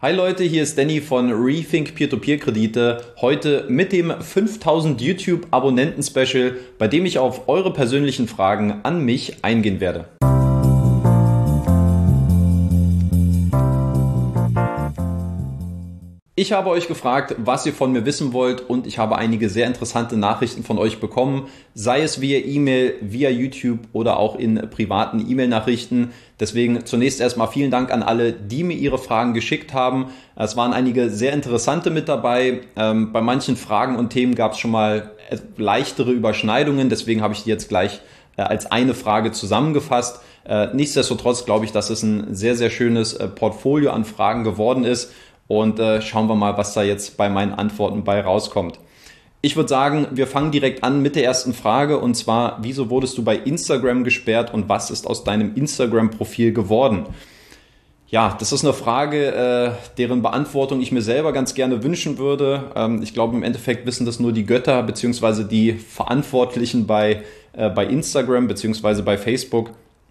Hi Leute, hier ist Danny von Rethink Peer-to-Peer-Kredite. Heute mit dem 5000 YouTube-Abonnenten-Special, bei dem ich auf eure persönlichen Fragen an mich eingehen werde. Ich habe euch gefragt, was ihr von mir wissen wollt, und ich habe einige sehr interessante Nachrichten von euch bekommen, sei es via E-Mail, via YouTube oder auch in privaten E-Mail-Nachrichten. Deswegen zunächst erstmal vielen Dank an alle, die mir ihre Fragen geschickt haben. Es waren einige sehr interessante mit dabei. Bei manchen Fragen und Themen gab es schon mal leichtere Überschneidungen, deswegen habe ich die jetzt gleich als eine Frage zusammengefasst. Nichtsdestotrotz glaube ich, dass es ein sehr, sehr schönes Portfolio an Fragen geworden ist. Und schauen wir mal, was da jetzt bei meinen Antworten bei rauskommt. Ich würde sagen, wir fangen direkt an mit der ersten Frage, und zwar: Wieso wurdest du bei Instagram gesperrt und was ist aus deinem Instagram-Profil geworden? Ja, das ist eine Frage, deren Beantwortung ich mir selber ganz gerne wünschen würde. Ich glaube, im Endeffekt wissen das nur die Götter bzw. die Verantwortlichen bei Instagram bzw. bei Facebook.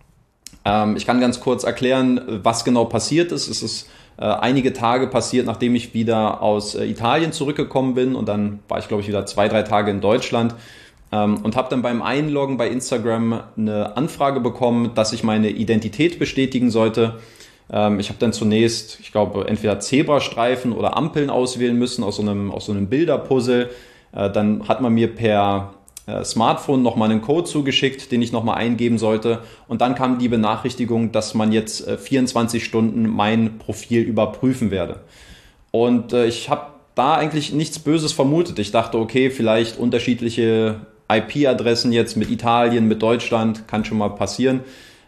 Ich kann ganz kurz erklären, was genau passiert ist. Es ist einige Tage passiert, nachdem ich wieder aus Italien zurückgekommen bin, und dann war ich, glaube ich, wieder 2-3 Tage in Deutschland und habe dann beim Einloggen bei Instagram eine Anfrage bekommen, dass ich meine Identität bestätigen sollte. Ich habe dann zunächst, ich glaube, entweder Zebrastreifen oder Ampeln auswählen müssen aus so einem Bilderpuzzle. Dann hat man mir per Smartphone nochmal einen Code zugeschickt, den ich nochmal eingeben sollte, und dann kam die Benachrichtigung, dass man jetzt 24 Stunden mein Profil überprüfen werde. Und ich habe da eigentlich nichts Böses vermutet. Ich dachte, okay, vielleicht unterschiedliche IP-Adressen jetzt mit Italien, mit Deutschland, kann schon mal passieren.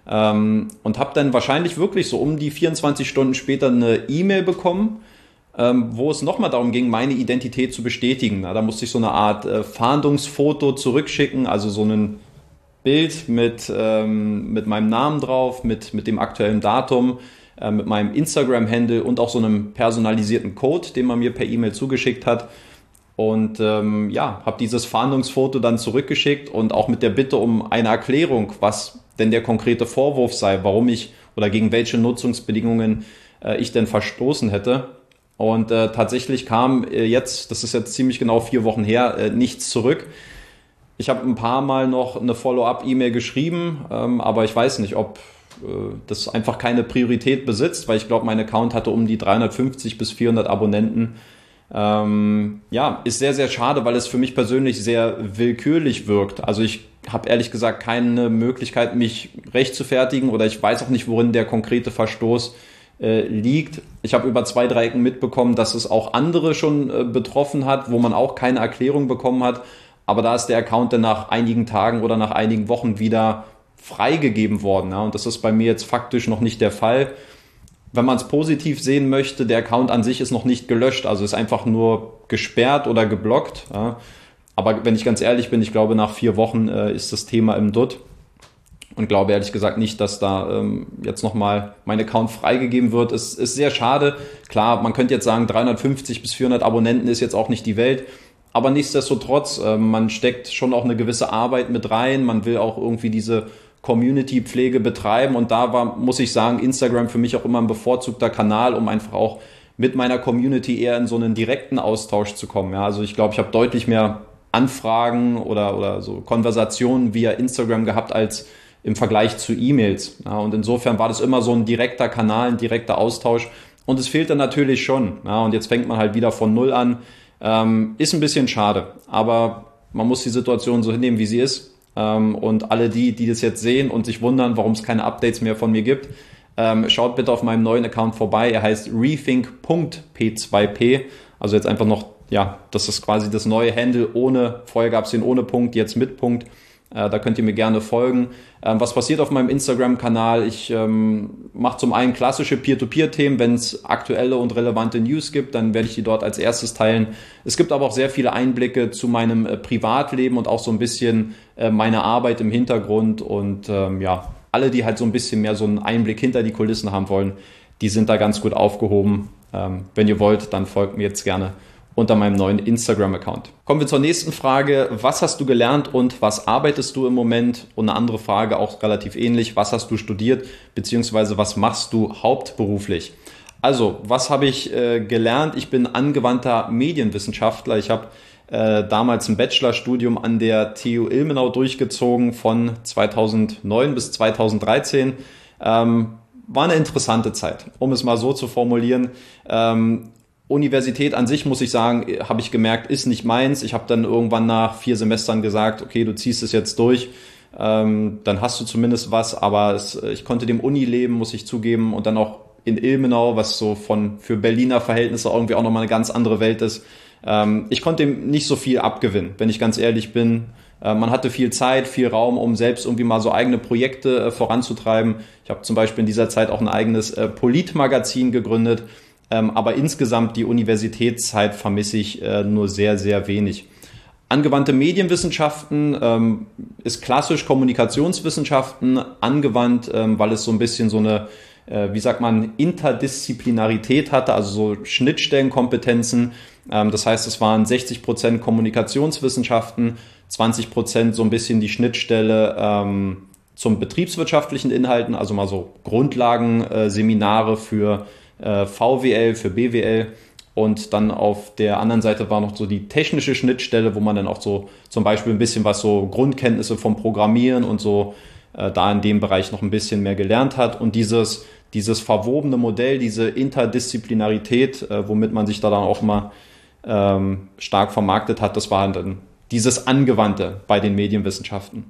Und habe dann wahrscheinlich wirklich so um die 24 Stunden später eine E-Mail bekommen, wo es nochmal darum ging, meine Identität zu bestätigen. Da musste ich so eine Art Fahndungsfoto zurückschicken, also so ein Bild mit meinem Namen drauf, mit dem aktuellen Datum, mit meinem Instagram-Handle und auch so einem personalisierten Code, den man mir per E-Mail zugeschickt hat. Und habe dieses Fahndungsfoto dann zurückgeschickt und auch mit der Bitte um eine Erklärung, was denn der konkrete Vorwurf sei, warum ich oder gegen welche Nutzungsbedingungen ich denn verstoßen hätte. Und tatsächlich kam jetzt, das ist jetzt ziemlich genau 4 Wochen her, nichts zurück. Ich habe ein paar Mal noch eine Follow-up-E-Mail geschrieben, aber ich weiß nicht, ob das einfach keine Priorität besitzt, weil ich glaube, mein Account hatte um die 350 bis 400 Abonnenten. Ist sehr, sehr schade, weil es für mich persönlich sehr willkürlich wirkt. Also ich habe ehrlich gesagt keine Möglichkeit, mich rechtfertigen, oder ich weiß auch nicht, worin der konkrete Verstoß liegt. Ich habe über 2-3 Ecken mitbekommen, dass es auch andere schon betroffen hat, wo man auch keine Erklärung bekommen hat. Aber da ist der Account dann nach einigen Tagen oder nach einigen Wochen wieder freigegeben worden. Ja? Und das ist bei mir jetzt faktisch noch nicht der Fall. Wenn man es positiv sehen möchte, der Account an sich ist noch nicht gelöscht, also ist einfach nur gesperrt oder geblockt. Ja? Aber wenn ich ganz ehrlich bin, ich glaube, nach 4 Wochen ist das Thema im Dutt. Und glaube ehrlich gesagt nicht, dass da jetzt nochmal mein Account freigegeben wird. Es ist sehr schade. Klar, man könnte jetzt sagen, 350 bis 400 Abonnenten ist jetzt auch nicht die Welt. Aber nichtsdestotrotz, man steckt schon auch eine gewisse Arbeit mit rein. Man will auch irgendwie diese Community-Pflege betreiben. Und da muss ich sagen, Instagram für mich auch immer ein bevorzugter Kanal, um einfach auch mit meiner Community eher in so einen direkten Austausch zu kommen. Ja, also ich glaube, ich habe deutlich mehr Anfragen oder so Konversationen via Instagram gehabt als im Vergleich zu E-Mails. Ja, und insofern war das immer so ein direkter Kanal, ein direkter Austausch. Und es fehlt dann natürlich schon. Ja, und jetzt fängt man halt wieder von Null an. Ist ein bisschen schade. Aber man muss die Situation so hinnehmen, wie sie ist. Und alle die das jetzt sehen und sich wundern, warum es keine Updates mehr von mir gibt, schaut bitte auf meinem neuen Account vorbei. Er heißt rethink.p2p. Also jetzt einfach noch, ja, das ist quasi das neue Handle vorher gab es den ohne Punkt, jetzt mit Punkt. Da könnt ihr mir gerne folgen. Was passiert auf meinem Instagram-Kanal? Ich mache zum einen klassische Peer-to-Peer-Themen. Wenn es aktuelle und relevante News gibt, dann werde ich die dort als erstes teilen. Es gibt aber auch sehr viele Einblicke zu meinem Privatleben und auch so ein bisschen meine Arbeit im Hintergrund. Und alle, die halt so ein bisschen mehr so einen Einblick hinter die Kulissen haben wollen, die sind da ganz gut aufgehoben. Wenn ihr wollt, dann folgt mir jetzt gerne unter meinem neuen Instagram-Account. Kommen wir zur nächsten Frage. Was hast du gelernt und was arbeitest du im Moment? Und eine andere Frage, auch relativ ähnlich. Was hast du studiert, beziehungsweise was machst du hauptberuflich? Also, was habe ich gelernt? Ich bin angewandter Medienwissenschaftler. Ich habe damals ein Bachelorstudium an der TU Ilmenau durchgezogen von 2009 bis 2013. War eine interessante Zeit, um es mal so zu formulieren. Universität an sich, muss ich sagen, habe ich gemerkt, ist nicht meins. Ich habe dann irgendwann nach 4 Semestern gesagt, okay, du ziehst es jetzt durch, dann hast du zumindest was, aber ich konnte dem Unileben, muss ich zugeben, und dann auch in Ilmenau, was so für Berliner Verhältnisse irgendwie auch nochmal eine ganz andere Welt ist. Ich konnte dem nicht so viel abgewinnen, wenn ich ganz ehrlich bin. Man hatte viel Zeit, viel Raum, um selbst irgendwie mal so eigene Projekte voranzutreiben. Ich habe zum Beispiel in dieser Zeit auch ein eigenes Politmagazin gegründet. Aber insgesamt die Universitätszeit vermisse ich nur sehr, sehr wenig. Angewandte Medienwissenschaften ist klassisch Kommunikationswissenschaften angewandt, weil es so ein bisschen so eine, wie sagt man, Interdisziplinarität hatte, also so Schnittstellenkompetenzen. Das heißt, es waren 60% Kommunikationswissenschaften, 20% so ein bisschen die Schnittstelle zum betriebswirtschaftlichen Inhalten, also mal so Grundlagenseminare für VWL, für BWL, und dann auf der anderen Seite war noch so die technische Schnittstelle, wo man dann auch so zum Beispiel ein bisschen was so Grundkenntnisse vom Programmieren und so da in dem Bereich noch ein bisschen mehr gelernt hat, und dieses verwobene Modell, diese Interdisziplinarität, womit man sich da dann auch mal stark vermarktet hat, das war dann dieses Angewandte bei den Medienwissenschaften.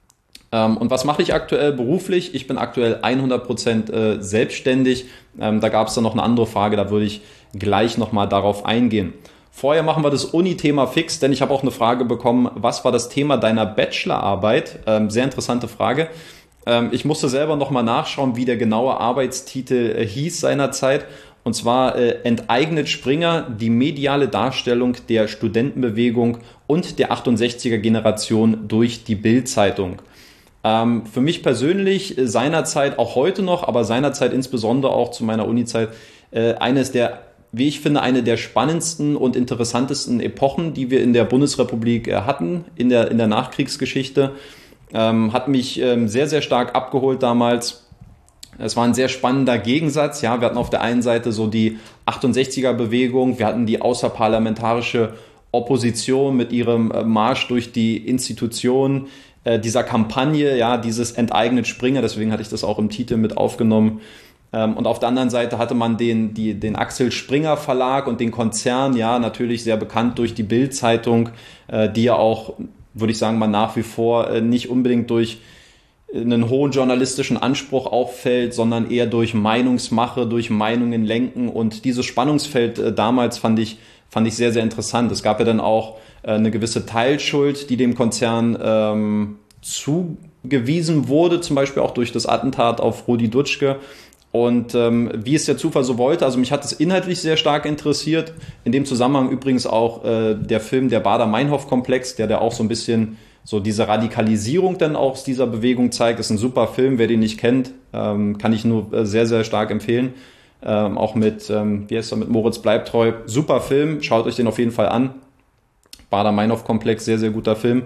Und was mache ich aktuell beruflich? Ich bin aktuell 100% selbstständig. Da gab es dann noch eine andere Frage, da würde ich gleich nochmal darauf eingehen. Vorher machen wir das Uni-Thema fix, denn ich habe auch eine Frage bekommen, was war das Thema deiner Bachelorarbeit? Sehr interessante Frage. Ich musste selber nochmal nachschauen, wie der genaue Arbeitstitel hieß seinerzeit. Und zwar enteignet Springer die mediale Darstellung der Studentenbewegung und der 68er-Generation durch die Bild-Zeitung. Für mich persönlich seinerzeit, auch heute noch, aber seinerzeit insbesondere auch zu meiner Uni-Zeit, eines der, wie ich finde, eine der spannendsten und interessantesten Epochen, die wir in der Bundesrepublik hatten, in der Nachkriegsgeschichte. Hat mich sehr, sehr stark abgeholt damals. Es war ein sehr spannender Gegensatz. Ja, wir hatten auf der einen Seite so die 68er-Bewegung, wir hatten die außerparlamentarische Opposition mit ihrem Marsch durch die Institutionen, dieser Kampagne, ja, dieses enteignet Springer, deswegen hatte ich das auch im Titel mit aufgenommen. Und auf der anderen Seite hatte man den Axel Springer Verlag und den Konzern, ja, natürlich sehr bekannt durch die Bild-Zeitung, die ja auch, würde ich sagen, mal nach wie vor nicht unbedingt durch einen hohen journalistischen Anspruch auffällt, sondern eher durch Meinungsmache, durch Meinungen lenken. Und dieses Spannungsfeld damals fand ich sehr, sehr interessant. Es gab ja dann auch eine gewisse Teilschuld, die dem Konzern zugewiesen wurde, zum Beispiel auch durch das Attentat auf Rudi Dutschke. Und wie es der Zufall so wollte, also mich hat es inhaltlich sehr stark interessiert. In dem Zusammenhang übrigens auch der Film Der Baader-Meinhof-Komplex, der auch so ein bisschen so diese Radikalisierung dann auch aus dieser Bewegung zeigt. Ist ein super Film, wer den nicht kennt, kann ich nur sehr, sehr stark empfehlen. Auch mit, wie heißt er, mit Moritz Bleibtreu. Super Film, schaut euch den auf jeden Fall an. Baader-Meinhof-Komplex, sehr, sehr guter Film.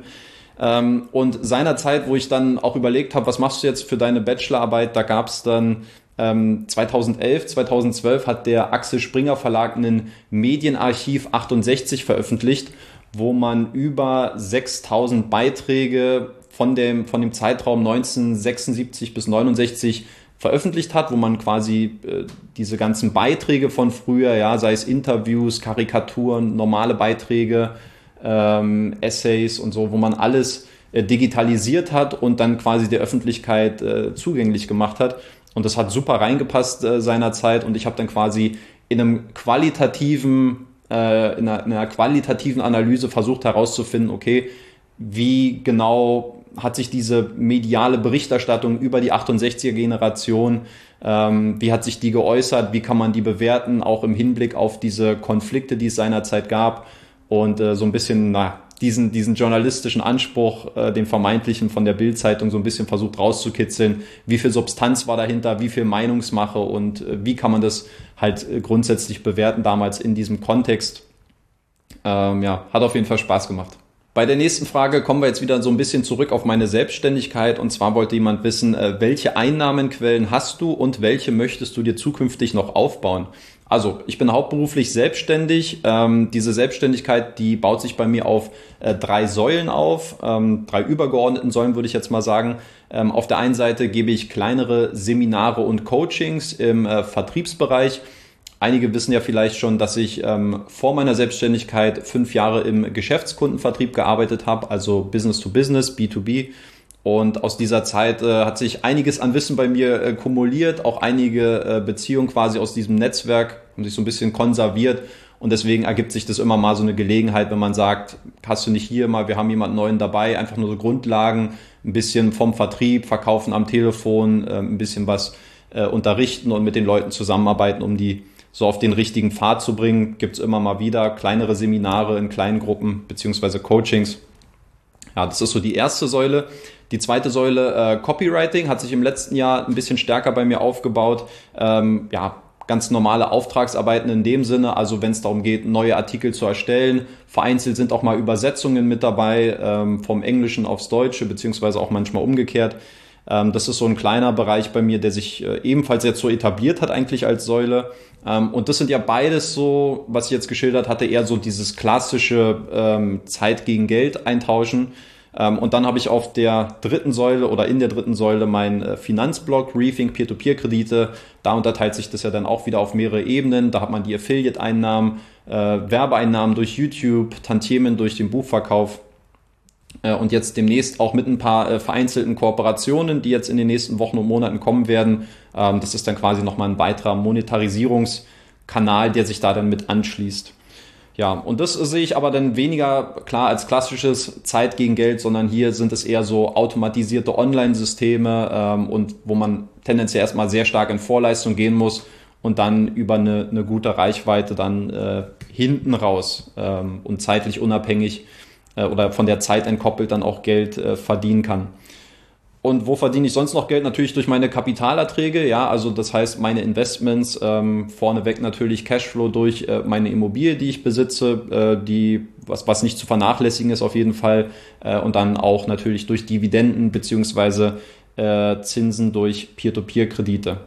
Und seinerzeit, wo ich dann auch überlegt habe, was machst du jetzt für deine Bachelorarbeit, da gab es dann 2011, 2012 hat der Axel Springer Verlag ein Medienarchiv 68 veröffentlicht, wo man über 6000 Beiträge von dem Zeitraum 1976 bis 69 veröffentlicht hat, wo man quasi diese ganzen Beiträge von früher, ja, sei es Interviews, Karikaturen, normale Beiträge, Essays und so, wo man alles digitalisiert hat und dann quasi der Öffentlichkeit zugänglich gemacht hat. Und das hat super reingepasst seinerzeit, und ich habe dann quasi in einer qualitativen Analyse versucht herauszufinden, okay, wie genau hat sich diese mediale Berichterstattung über die 68er-Generation, wie hat sich die geäußert, wie kann man die bewerten, auch im Hinblick auf diese Konflikte, die es seinerzeit gab, und so ein bisschen diesen journalistischen Anspruch, den vermeintlichen von der Bild-Zeitung, so ein bisschen versucht rauszukitzeln, wie viel Substanz war dahinter, wie viel Meinungsmache und wie kann man das halt grundsätzlich bewerten damals in diesem Kontext. Ja, hat auf jeden Fall Spaß gemacht. Bei der nächsten Frage kommen wir jetzt wieder so ein bisschen zurück auf meine Selbstständigkeit. Und zwar wollte jemand wissen, welche Einnahmenquellen hast du und welche möchtest du dir zukünftig noch aufbauen? Also ich bin hauptberuflich selbstständig. Diese Selbstständigkeit, die baut sich bei mir auf 3 Säulen auf, 3 übergeordneten Säulen würde ich jetzt mal sagen. Auf der einen Seite gebe ich kleinere Seminare und Coachings im Vertriebsbereich. Einige wissen ja vielleicht schon, dass ich vor meiner Selbstständigkeit 5 Jahre im Geschäftskundenvertrieb gearbeitet habe, also Business to Business, B2B. Und aus dieser Zeit hat sich einiges an Wissen bei mir kumuliert, auch einige Beziehungen quasi aus diesem Netzwerk haben sich so ein bisschen konserviert. Und deswegen ergibt sich das immer mal so eine Gelegenheit, wenn man sagt, hast du nicht hier mal, wir haben jemanden Neuen dabei, einfach nur so Grundlagen, ein bisschen vom Vertrieb, Verkaufen am Telefon, ein bisschen was unterrichten und mit den Leuten zusammenarbeiten, um die so auf den richtigen Pfad zu bringen. Gibt's immer mal wieder kleinere Seminare in kleinen Gruppen beziehungsweise Coachings. Ja, das ist so die erste Säule. Die zweite Säule, Copywriting, hat sich im letzten Jahr ein bisschen stärker bei mir aufgebaut. Ganz normale Auftragsarbeiten in dem Sinne, also wenn es darum geht, neue Artikel zu erstellen. Vereinzelt sind auch mal Übersetzungen mit dabei, vom Englischen aufs Deutsche, beziehungsweise auch manchmal umgekehrt. Das ist so ein kleiner Bereich bei mir, der sich ebenfalls jetzt so etabliert hat eigentlich als Säule. Und das sind ja beides so, was ich jetzt geschildert hatte, eher so dieses klassische Zeit gegen Geld eintauschen. Und dann habe ich auf der dritten Säule oder in der dritten Säule mein Finanzblog, Rethink Peer-to-Peer-Kredite. Da unterteilt sich das ja dann auch wieder auf mehrere Ebenen. Da hat man die Affiliate-Einnahmen, Werbeeinnahmen durch YouTube, Tantiemen durch den Buchverkauf. Und jetzt demnächst auch mit ein paar vereinzelten Kooperationen, die jetzt in den nächsten Wochen und Monaten kommen werden. Das ist dann quasi nochmal ein weiterer Monetarisierungskanal, der sich da dann mit anschließt. Ja, und das sehe ich aber dann weniger klar als klassisches Zeit gegen Geld, sondern hier sind es eher so automatisierte Online-Systeme und wo man tendenziell erstmal sehr stark in Vorleistung gehen muss und dann über eine gute Reichweite dann hinten raus und zeitlich unabhängig oder von der Zeit entkoppelt dann auch Geld verdienen kann. Und wo verdiene ich sonst noch Geld? Natürlich durch meine Kapitalerträge, ja, also das heißt meine Investments, vorneweg natürlich Cashflow durch meine Immobilie, die ich besitze, was nicht zu vernachlässigen ist auf jeden Fall, und dann auch natürlich durch Dividenden beziehungsweise Zinsen durch Peer-to-Peer-Kredite.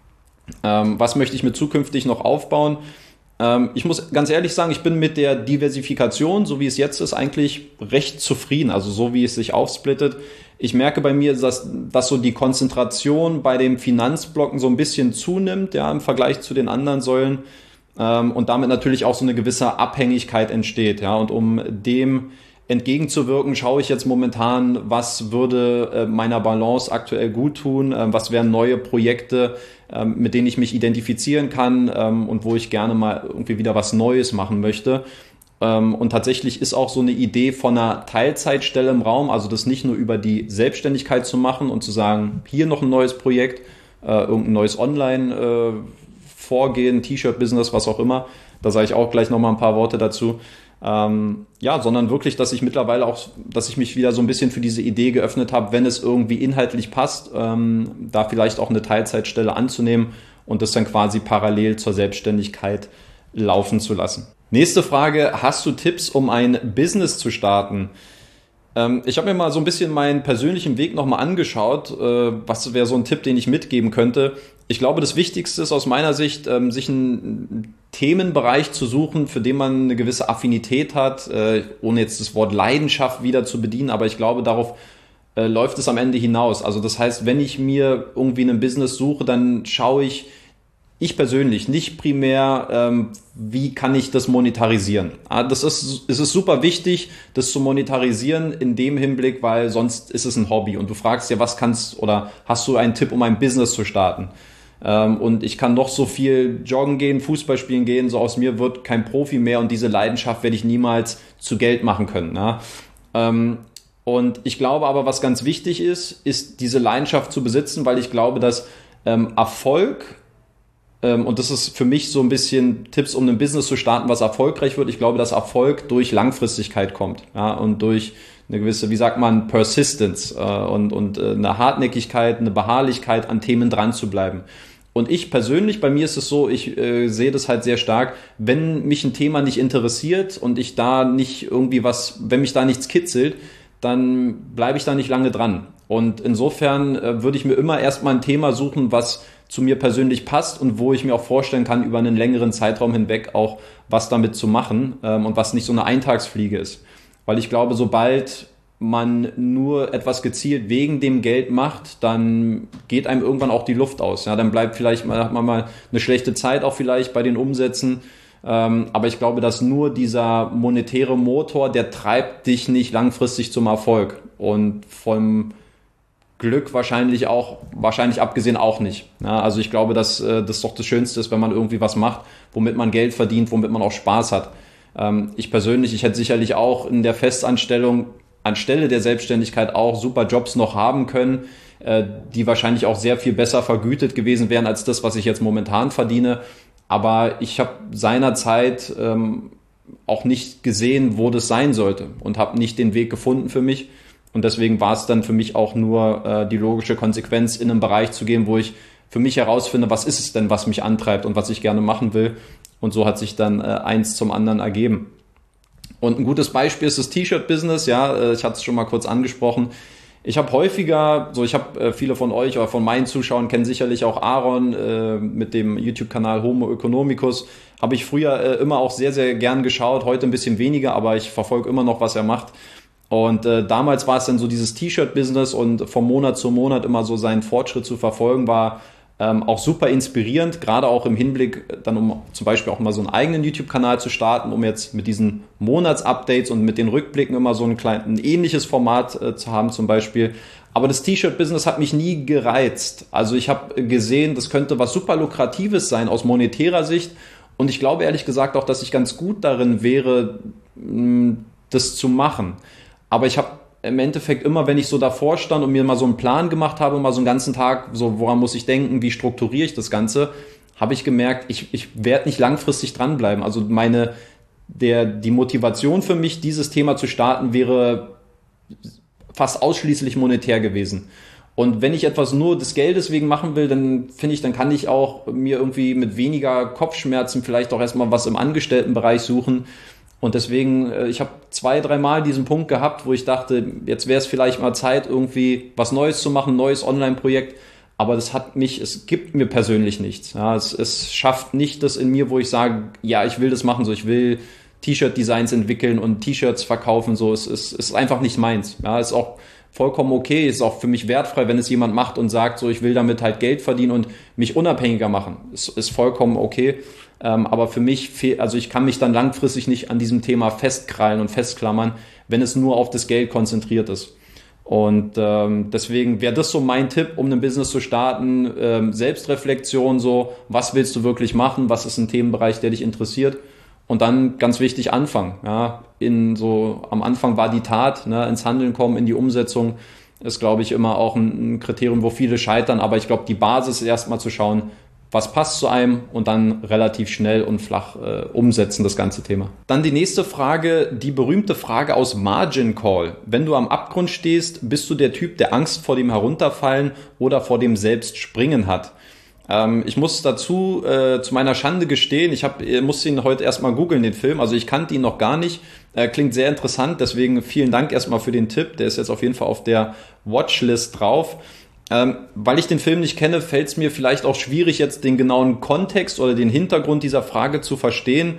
Was möchte ich mir zukünftig noch aufbauen? Ich muss ganz ehrlich sagen, ich bin mit der Diversifikation, so wie es jetzt ist, eigentlich recht zufrieden, also so wie es sich aufsplittet. Ich merke bei mir, dass so die Konzentration bei dem Finanzblocken so ein bisschen zunimmt, ja, im Vergleich zu den anderen Säulen, und damit natürlich auch so eine gewisse Abhängigkeit entsteht, ja, und um dem entgegenzuwirken, schaue ich jetzt momentan, was würde meiner Balance aktuell gut tun, was wären neue Projekte, mit denen ich mich identifizieren kann, und wo ich gerne mal irgendwie wieder was Neues machen möchte. Und tatsächlich ist auch so eine Idee von einer Teilzeitstelle im Raum, also das nicht nur über die Selbstständigkeit zu machen und zu sagen, hier noch ein neues Projekt, irgendein neues Online-Vorgehen, T-Shirt-Business, was auch immer. Da sage ich auch gleich nochmal ein paar Worte dazu. Sondern wirklich, dass ich mittlerweile auch, dass ich mich wieder so ein bisschen für diese Idee geöffnet habe, wenn es irgendwie inhaltlich passt, da vielleicht auch eine Teilzeitstelle anzunehmen und das dann quasi parallel zur Selbstständigkeit laufen zu lassen. Nächste Frage, hast du Tipps, um ein Business zu starten? Ich habe mir mal so ein bisschen meinen persönlichen Weg nochmal angeschaut. Was wäre so ein Tipp, den ich mitgeben könnte? Ich glaube, das Wichtigste ist aus meiner Sicht, sich einen Themenbereich zu suchen, für den man eine gewisse Affinität hat, ohne jetzt das Wort Leidenschaft wieder zu bedienen, aber ich glaube, darauf läuft es am Ende hinaus. Also das heißt, wenn ich mir irgendwie ein Business suche, dann schaue ich persönlich nicht primär, wie kann ich das monetarisieren. Es ist super wichtig, das zu monetarisieren in dem Hinblick, weil sonst ist es ein Hobby und du fragst ja, was kannst oder hast du einen Tipp, um ein Business zu starten? Und ich kann noch so viel joggen gehen, Fußball spielen gehen, so aus mir wird kein Profi mehr und diese Leidenschaft werde ich niemals zu Geld machen können. Ne? Und ich glaube aber, was ganz wichtig ist diese Leidenschaft zu besitzen, weil ich glaube, dass Erfolg, und das ist für mich so ein bisschen Tipps, um ein Business zu starten, was erfolgreich wird. Ich glaube, dass Erfolg durch Langfristigkeit kommt, ja, und durch eine gewisse, wie sagt man, Persistence und eine Hartnäckigkeit, eine Beharrlichkeit, an Themen dran zu bleiben. Und ich persönlich, bei mir ist es so, ich sehe das halt sehr stark, wenn mich ein Thema nicht interessiert und ich da nicht irgendwie wenn mich da nichts kitzelt, dann bleibe ich da nicht lange dran. Und insofern würde ich mir immer erstmal ein Thema suchen, was zu mir persönlich passt und wo ich mir auch vorstellen kann, über einen längeren Zeitraum hinweg auch was damit zu machen und was nicht so eine Eintagsfliege ist. Weil ich glaube, sobald man nur etwas gezielt wegen dem Geld macht, dann geht einem irgendwann auch die Luft aus. Ja, dann bleibt vielleicht hat man mal eine schlechte Zeit auch vielleicht bei den Umsätzen. Aber ich glaube, dass nur dieser monetäre Motor, der treibt dich nicht langfristig zum Erfolg. Und vom Glück wahrscheinlich abgesehen auch nicht. Ja, also ich glaube, dass das doch das Schönste ist, wenn man irgendwie was macht, womit man Geld verdient, womit man auch Spaß hat. Ich hätte sicherlich auch in der Festanstellung anstelle der Selbstständigkeit auch super Jobs noch haben können, die wahrscheinlich auch sehr viel besser vergütet gewesen wären als das, was ich jetzt momentan verdiene. Aber ich habe seinerzeit auch nicht gesehen, wo das sein sollte und habe nicht den Weg gefunden für mich. Und deswegen war es dann für mich auch nur die logische Konsequenz, in einen Bereich zu gehen, wo ich für mich herausfinde, was ist es denn, was mich antreibt und was ich gerne machen will. Und so hat sich dann eins zum anderen ergeben. Und ein gutes Beispiel ist das T-Shirt-Business. Ja, ich hatte es schon mal kurz angesprochen. Ich habe viele von euch oder von meinen Zuschauern kennen sicherlich auch Aaron mit dem YouTube-Kanal Homo Economicus. Habe ich früher immer auch sehr, sehr gern geschaut. Heute ein bisschen weniger, aber ich verfolge immer noch, was er macht. Und damals war es dann so dieses T-Shirt-Business und von Monat zu Monat immer so seinen Fortschritt zu verfolgen, war auch super inspirierend, gerade auch im Hinblick dann, um zum Beispiel auch mal so einen eigenen YouTube-Kanal zu starten, um jetzt mit diesen Monatsupdates und mit den Rückblicken immer so ein ähnliches Format zu haben zum Beispiel. Aber das T-Shirt-Business hat mich nie gereizt. Also ich habe gesehen, das könnte was super Lukratives sein aus monetärer Sicht. Und ich glaube ehrlich gesagt auch, dass ich ganz gut darin wäre, das zu machen. Aber ich habe im Endeffekt immer, wenn ich so davor stand und mir mal so einen Plan gemacht habe, mal so einen ganzen Tag, so woran muss ich denken, wie strukturiere ich das Ganze, habe ich gemerkt, ich werde nicht langfristig dranbleiben. Also die Motivation für mich, dieses Thema zu starten, wäre fast ausschließlich monetär gewesen. Und wenn ich etwas nur des Geldes wegen machen will, dann finde ich, dann kann ich auch mir irgendwie mit weniger Kopfschmerzen vielleicht auch erstmal was im Angestelltenbereich suchen. Und deswegen, ich habe 2-3 Mal diesen Punkt gehabt, wo ich dachte, jetzt wäre es vielleicht mal Zeit, irgendwie was Neues zu machen, ein neues Online-Projekt. Aber es gibt mir persönlich nichts. Ja, es schafft nicht das in mir, wo ich sage, ja, ich will das machen, so ich will T-Shirt-Designs entwickeln und T-Shirts verkaufen, so es ist einfach nicht meins. Ja, ist auch vollkommen okay, ist auch für mich wertfrei, wenn es jemand macht und sagt, so ich will damit halt Geld verdienen und mich unabhängiger machen. Ist vollkommen okay. Aber für mich also ich kann mich dann langfristig nicht an diesem Thema festkrallen und festklammern, wenn es nur auf das Geld konzentriert ist. Und deswegen wäre das so mein Tipp, um ein Business zu starten, Selbstreflexion so, was willst du wirklich machen, was ist ein Themenbereich, der dich interessiert und dann ganz wichtig anfangen. Ja, am Anfang war die Tat, ne, ins Handeln kommen, in die Umsetzung ist, glaube ich, immer auch ein Kriterium, wo viele scheitern, aber ich glaube, die Basis ist erstmal zu schauen, was passt zu einem und dann relativ schnell und flach umsetzen, das ganze Thema. Dann die nächste Frage, die berühmte Frage aus Margin Call. Wenn du am Abgrund stehst, bist du der Typ, der Angst vor dem Herunterfallen oder vor dem Selbstspringen hat? Ich muss dazu zu meiner Schande gestehen, ich musste ihn heute erstmal googeln, den Film, also ich kannte ihn noch gar nicht. Klingt sehr interessant, deswegen vielen Dank erstmal für den Tipp, der ist jetzt auf jeden Fall auf der Watchlist drauf. Weil ich den Film nicht kenne, fällt es mir vielleicht auch schwierig, jetzt den genauen Kontext oder den Hintergrund dieser Frage zu verstehen.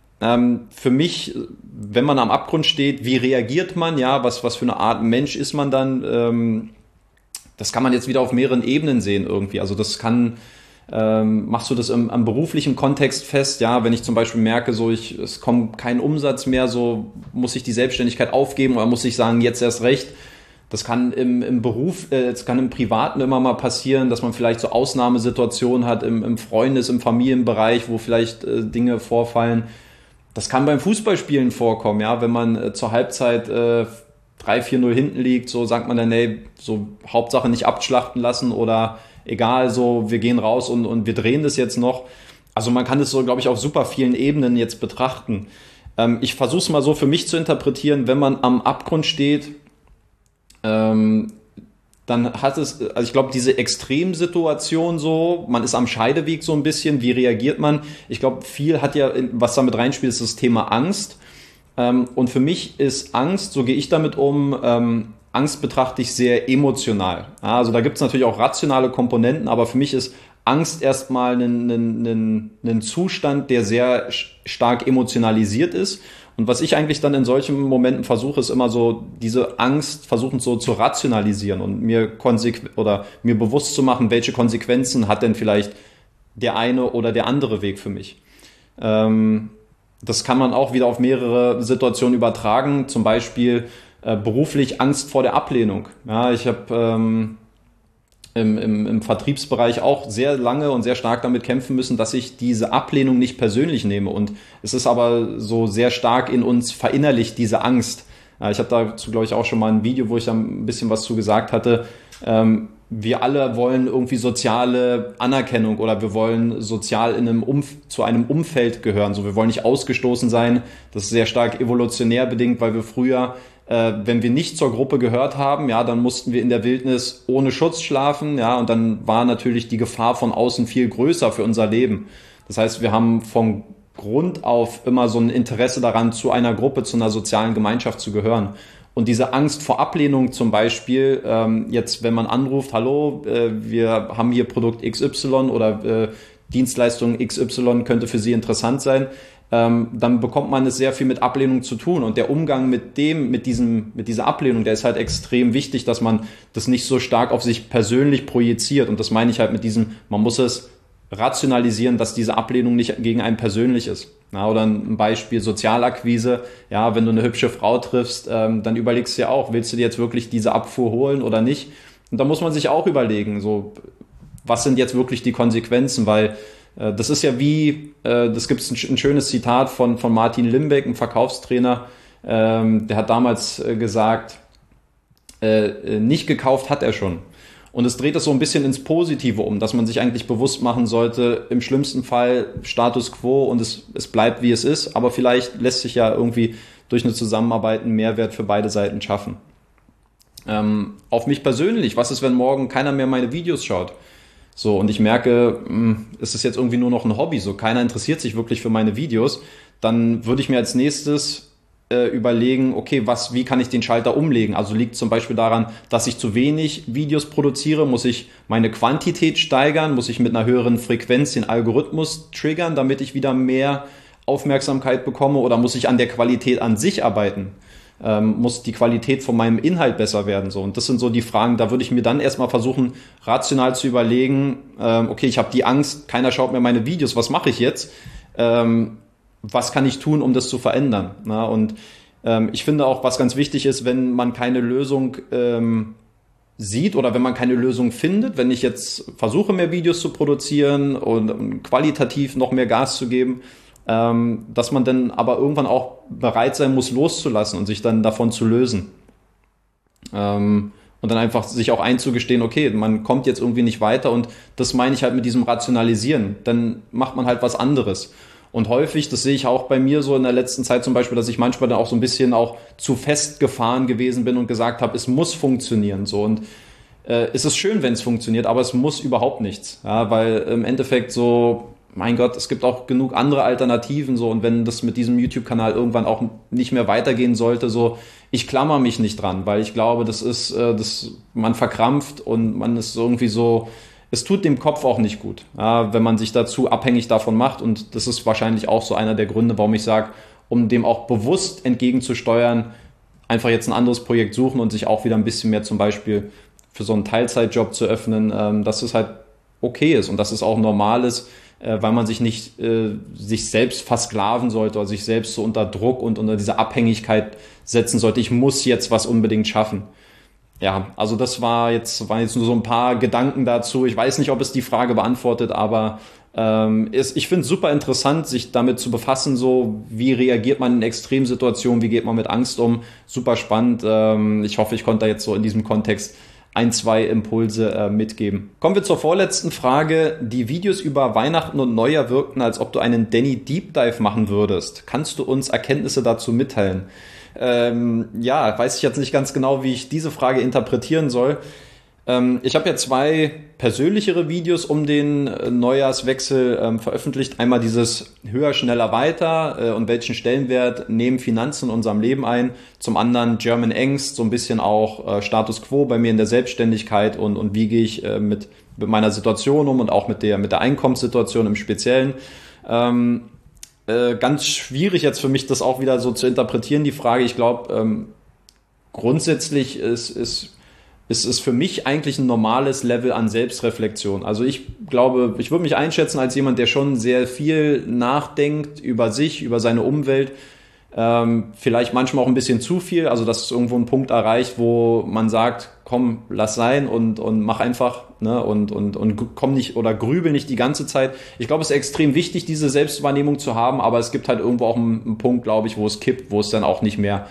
Für mich, wenn man am Abgrund steht, wie reagiert man? Ja, was für eine Art Mensch ist man dann? Das kann man jetzt wieder auf mehreren Ebenen sehen irgendwie. Also machst du das am beruflichen Kontext fest? Ja, wenn ich zum Beispiel merke, es kommt kein Umsatz mehr, so muss ich die Selbstständigkeit aufgeben oder muss ich sagen, jetzt erst recht? Das kann im Privaten immer mal passieren, dass man vielleicht so Ausnahmesituationen hat im im Familienbereich, wo vielleicht Dinge vorfallen. Das kann beim Fußballspielen vorkommen, ja, wenn man zur Halbzeit 3-4-0 hinten liegt, so sagt man dann, ey, so Hauptsache nicht abschlachten lassen oder egal, so wir gehen raus und wir drehen das jetzt noch. Also man kann das so, glaube ich, auf super vielen Ebenen jetzt betrachten. Ich versuche es mal so für mich zu interpretieren, wenn man am Abgrund steht, dann dann hat es, also ich glaube, diese Extremsituation so, man ist am Scheideweg so ein bisschen, wie reagiert man? Ich glaube, viel hat ja, was damit reinspielt, ist das Thema Angst. Und für mich ist Angst, so gehe ich damit um, Angst betrachte ich sehr emotional. Ja, also da gibt es natürlich auch rationale Komponenten, aber für mich ist Angst erstmal ein Zustand, der sehr stark emotionalisiert ist. Und was ich eigentlich dann in solchen Momenten versuche, ist immer so, diese Angst versuchen so zu rationalisieren und mir bewusst zu machen, welche Konsequenzen hat denn vielleicht der eine oder der andere Weg für mich. Das kann man auch wieder auf mehrere Situationen übertragen, zum Beispiel beruflich Angst vor der Ablehnung. Ja, ich habe im Vertriebsbereich auch sehr lange und sehr stark damit kämpfen müssen, dass ich diese Ablehnung nicht persönlich nehme. Und es ist aber so sehr stark in uns verinnerlicht, diese Angst. Ich habe dazu, glaube ich, auch schon mal ein Video, wo ich da ein bisschen was zu gesagt hatte. Wir alle wollen irgendwie soziale Anerkennung oder wir wollen sozial zu einem Umfeld gehören. So, wir wollen nicht ausgestoßen sein. Das ist sehr stark evolutionär bedingt, weil wir früher, wenn wir nicht zur Gruppe gehört haben, ja, dann mussten wir in der Wildnis ohne Schutz schlafen, ja, und dann war natürlich die Gefahr von außen viel größer für unser Leben. Das heißt, wir haben von Grund auf immer so ein Interesse daran, zu einer Gruppe, zu einer sozialen Gemeinschaft zu gehören. Und diese Angst vor Ablehnung zum Beispiel, jetzt wenn man anruft, hallo, wir haben hier Produkt XY oder Dienstleistung XY könnte für Sie interessant sein, dann bekommt man es sehr viel mit Ablehnung zu tun. Und der Umgang mit dieser Ablehnung, der ist halt extrem wichtig, dass man das nicht so stark auf sich persönlich projiziert. Und das meine ich halt mit man muss es rationalisieren, dass diese Ablehnung nicht gegen einen persönlich ist. Ja, oder ein Beispiel Sozialakquise. Ja, wenn du eine hübsche Frau triffst, dann überlegst du ja auch, willst du dir jetzt wirklich diese Abfuhr holen oder nicht? Und da muss man sich auch überlegen, so, was sind jetzt wirklich die Konsequenzen? Weil das ist ja das gibt es ein schönes Zitat von Martin Limbeck, einem Verkaufstrainer, der hat damals gesagt, nicht gekauft hat er schon. Und es dreht es so ein bisschen ins Positive um, dass man sich eigentlich bewusst machen sollte, im schlimmsten Fall Status quo und es bleibt, wie es ist, aber vielleicht lässt sich ja irgendwie durch eine Zusammenarbeit einen Mehrwert für beide Seiten schaffen. Auf mich persönlich, was ist, wenn morgen keiner mehr meine Videos schaut? So, und ich merke, es ist jetzt irgendwie nur noch ein Hobby, so keiner interessiert sich wirklich für meine Videos, dann würde ich mir als nächstes überlegen, okay, wie kann ich den Schalter umlegen? Also liegt zum Beispiel daran, dass ich zu wenig Videos produziere, muss ich meine Quantität steigern, muss ich mit einer höheren Frequenz den Algorithmus triggern, damit ich wieder mehr Aufmerksamkeit bekomme, oder muss ich an der Qualität an sich arbeiten? Muss die Qualität von meinem Inhalt besser werden? So. Und das sind so die Fragen, da würde ich mir dann erstmal versuchen, rational zu überlegen, okay, ich habe die Angst, keiner schaut mir meine Videos, was mache ich jetzt? Was kann ich tun, um das zu verändern? Na, und ich finde auch, was ganz wichtig ist, wenn man keine Lösung sieht oder wenn man keine Lösung findet, wenn ich jetzt versuche, mehr Videos zu produzieren und qualitativ noch mehr Gas zu geben, dass man dann aber irgendwann auch bereit sein muss, loszulassen und sich dann davon zu lösen. Und dann einfach sich auch einzugestehen, okay, man kommt jetzt irgendwie nicht weiter, und das meine ich halt mit diesem Rationalisieren. Dann macht man halt was anderes. Und häufig, das sehe ich auch bei mir so in der letzten Zeit zum Beispiel, dass ich manchmal dann auch so ein bisschen auch zu festgefahren gewesen bin und gesagt habe, es muss funktionieren. So, und es ist schön, wenn es funktioniert, aber es muss überhaupt nichts. Ja, weil im Endeffekt so, mein Gott, es gibt auch genug andere Alternativen, so, und wenn das mit diesem YouTube-Kanal irgendwann auch nicht mehr weitergehen sollte, so, ich klammer mich nicht dran, weil ich glaube, man verkrampft und man ist irgendwie so, es tut dem Kopf auch nicht gut, ja, wenn man sich dazu abhängig davon macht, und das ist wahrscheinlich auch so einer der Gründe, warum ich sage, um dem auch bewusst entgegenzusteuern, einfach jetzt ein anderes Projekt suchen und sich auch wieder ein bisschen mehr zum Beispiel für so einen Teilzeitjob zu öffnen, dass es halt okay ist und dass es auch normal ist, weil man sich nicht sich selbst versklaven sollte oder sich selbst so unter Druck und unter diese Abhängigkeit setzen sollte. Ich muss jetzt was unbedingt schaffen. Ja, also waren jetzt nur so ein paar Gedanken dazu. Ich weiß nicht, ob es die Frage beantwortet, aber ich finde es super interessant, sich damit zu befassen, so wie reagiert man in Extremsituationen, wie geht man mit Angst um. Super spannend. Ich hoffe, ich konnte da jetzt so in diesem Kontext 2 Impulse mitgeben. Kommen wir zur vorletzten Frage. Die Videos über Weihnachten und Neujahr wirkten, als ob du einen Danny Deep Dive machen würdest. Kannst du uns Erkenntnisse dazu mitteilen? Ja, weiß ich jetzt nicht ganz genau, wie ich diese Frage interpretieren soll. Ich habe ja 2 persönlichere Videos um den Neujahrswechsel veröffentlicht. Einmal dieses höher, schneller, weiter und welchen Stellenwert nehmen Finanzen in unserem Leben ein. Zum anderen German Angst, so ein bisschen auch Status Quo bei mir in der Selbstständigkeit und wie gehe ich mit meiner Situation um und auch mit der Einkommenssituation im Speziellen. Ganz schwierig jetzt für mich, das auch wieder so zu interpretieren, die Frage. Ich glaube, grundsätzlich ist für mich eigentlich ein normales Level an Selbstreflexion. Also ich glaube, ich würde mich einschätzen als jemand, der schon sehr viel nachdenkt über sich, über seine Umwelt. Vielleicht manchmal auch ein bisschen zu viel, also dass es irgendwo einen Punkt erreicht, wo man sagt, komm, lass sein und mach einfach, ne, und komm nicht oder grübel nicht die ganze Zeit. Ich glaube, es ist extrem wichtig, diese Selbstwahrnehmung zu haben, aber es gibt halt irgendwo auch einen Punkt, glaube ich, wo es kippt, wo es dann auch nicht mehr,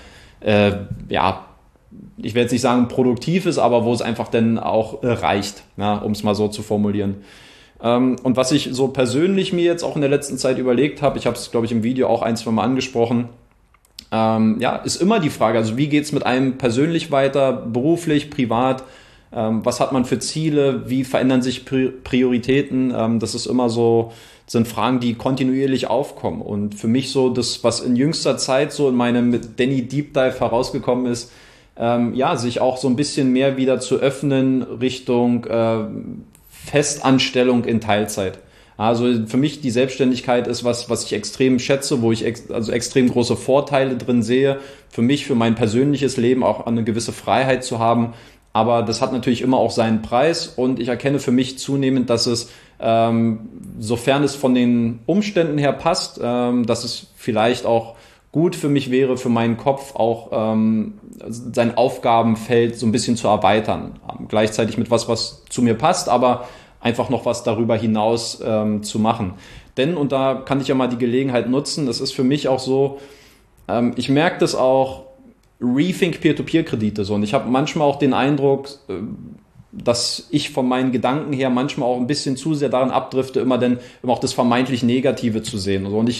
ich werde jetzt nicht sagen produktiv ist, aber wo es einfach dann auch reicht, ja, um es mal so zu formulieren. Und was ich so persönlich mir jetzt auch in der letzten Zeit überlegt habe, ich habe es, glaube ich, im Video auch 1-2 Mal angesprochen, ist immer die Frage, also wie geht's mit einem persönlich weiter, beruflich, privat, was hat man für Ziele, wie verändern sich Prioritäten, das ist immer so, sind Fragen, die kontinuierlich aufkommen. Und für mich so das, was in jüngster Zeit so in meinem Danny Deep Dive herausgekommen ist, sich auch so ein bisschen mehr wieder zu öffnen Richtung Festanstellung in Teilzeit. Also für mich die Selbstständigkeit ist was ich extrem schätze, wo ich also extrem große Vorteile drin sehe. Für mich, für mein persönliches Leben auch eine gewisse Freiheit zu haben. Aber das hat natürlich immer auch seinen Preis und ich erkenne für mich zunehmend, dass es, sofern es von den Umständen her passt, dass es vielleicht auch gut für mich wäre, für meinen Kopf auch sein Aufgabenfeld so ein bisschen zu erweitern. Gleichzeitig mit was zu mir passt, aber einfach noch was darüber hinaus zu machen. Denn, und da kann ich ja mal die Gelegenheit nutzen, das ist für mich auch so, ich merke das auch, Rethink Peer-to-Peer-Kredite so. Und ich habe manchmal auch den Eindruck, dass ich von meinen Gedanken her manchmal auch ein bisschen zu sehr daran abdrifte, immer auch das vermeintlich Negative zu sehen. Und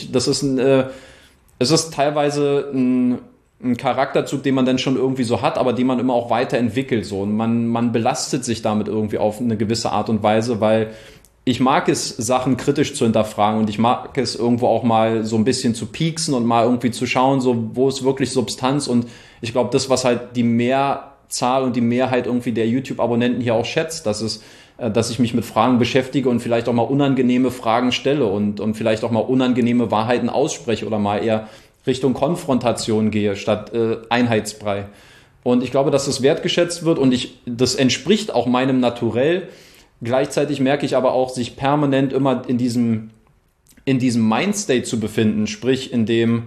es ist teilweise ein Charakterzug, den man dann schon irgendwie so hat, aber den man immer auch weiterentwickelt. So. Und man belastet sich damit irgendwie auf eine gewisse Art und Weise, weil ich mag es, Sachen kritisch zu hinterfragen und ich mag es irgendwo auch mal so ein bisschen zu pieksen und mal irgendwie zu schauen, so wo ist wirklich Substanz. Und ich glaube, das, was halt die Mehrzahl und die Mehrheit irgendwie der YouTube-Abonnenten hier auch schätzt, dass ich mich mit Fragen beschäftige und vielleicht auch mal unangenehme Fragen stelle und vielleicht auch mal unangenehme Wahrheiten ausspreche oder mal eher Richtung Konfrontation gehe statt Einheitsbrei. Und ich glaube, dass das wertgeschätzt wird und das entspricht auch meinem Naturell. Gleichzeitig merke ich aber auch, sich permanent immer in diesem Mindstate zu befinden, sprich in dem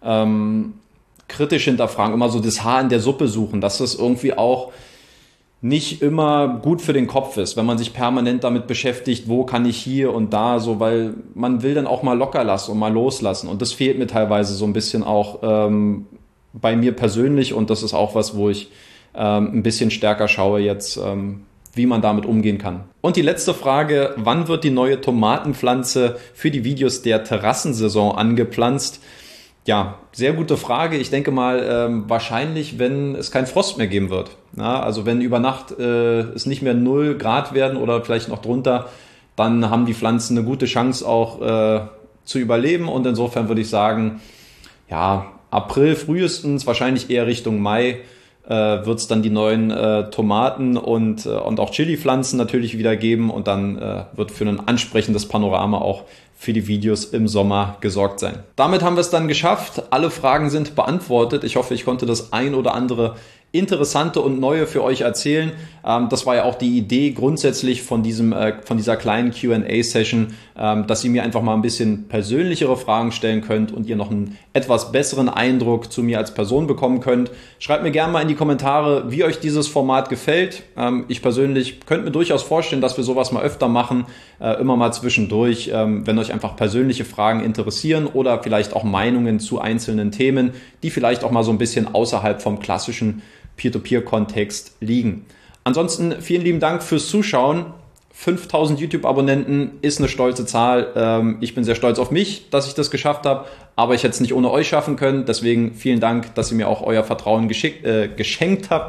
kritisch hinterfragen, immer so das Haar in der Suppe suchen, dass das irgendwie auch nicht immer gut für den Kopf ist, wenn man sich permanent damit beschäftigt, wo kann ich hier und da, so, weil man will dann auch mal locker lassen und mal loslassen. Und das fehlt mir teilweise so ein bisschen auch bei mir persönlich und das ist auch was, wo ich ein bisschen stärker schaue jetzt, wie man damit umgehen kann. Und die letzte Frage, wann wird die neue Tomatenpflanze für die Videos der Terrassensaison angepflanzt? Ja, sehr gute Frage. Ich denke mal, wahrscheinlich, wenn es keinen Frost mehr geben wird. Ja, also wenn über Nacht es nicht mehr 0 Grad werden oder vielleicht noch drunter, dann haben die Pflanzen eine gute Chance auch zu überleben. Und insofern würde ich sagen, ja, April frühestens, wahrscheinlich eher Richtung Mai, wird es dann die neuen Tomaten und auch Chili-Pflanzen natürlich wieder geben. Und dann wird für ein ansprechendes Panorama auch für die Videos im Sommer gesorgt sein. Damit haben wir es dann geschafft. Alle Fragen sind beantwortet. Ich hoffe, ich konnte das ein oder andere Interessante und Neue für euch erzählen. Das war ja auch die Idee grundsätzlich von dieser kleinen Q&A-Session, dass ihr mir einfach mal ein bisschen persönlichere Fragen stellen könnt und ihr noch einen etwas besseren Eindruck zu mir als Person bekommen könnt. Schreibt mir gerne mal in die Kommentare, wie euch dieses Format gefällt. Ich persönlich könnte mir durchaus vorstellen, dass wir sowas mal öfter machen, immer mal zwischendurch, wenn euch einfach persönliche Fragen interessieren oder vielleicht auch Meinungen zu einzelnen Themen, die vielleicht auch mal so ein bisschen außerhalb vom klassischen Peer-to-Peer-Kontext liegen. Ansonsten vielen lieben Dank fürs Zuschauen. 5000 YouTube-Abonnenten ist eine stolze Zahl. Ich bin sehr stolz auf mich, dass ich das geschafft habe, aber ich hätte es nicht ohne euch schaffen können. Deswegen vielen Dank, dass ihr mir auch euer Vertrauen geschenkt habt.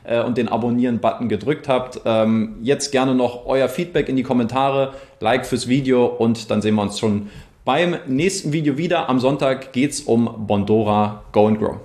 und den Abonnieren-Button gedrückt habt. Jetzt gerne noch euer Feedback in die Kommentare, Like fürs Video und dann sehen wir uns schon beim nächsten Video wieder. Am Sonntag geht's um Bondora Go and Grow.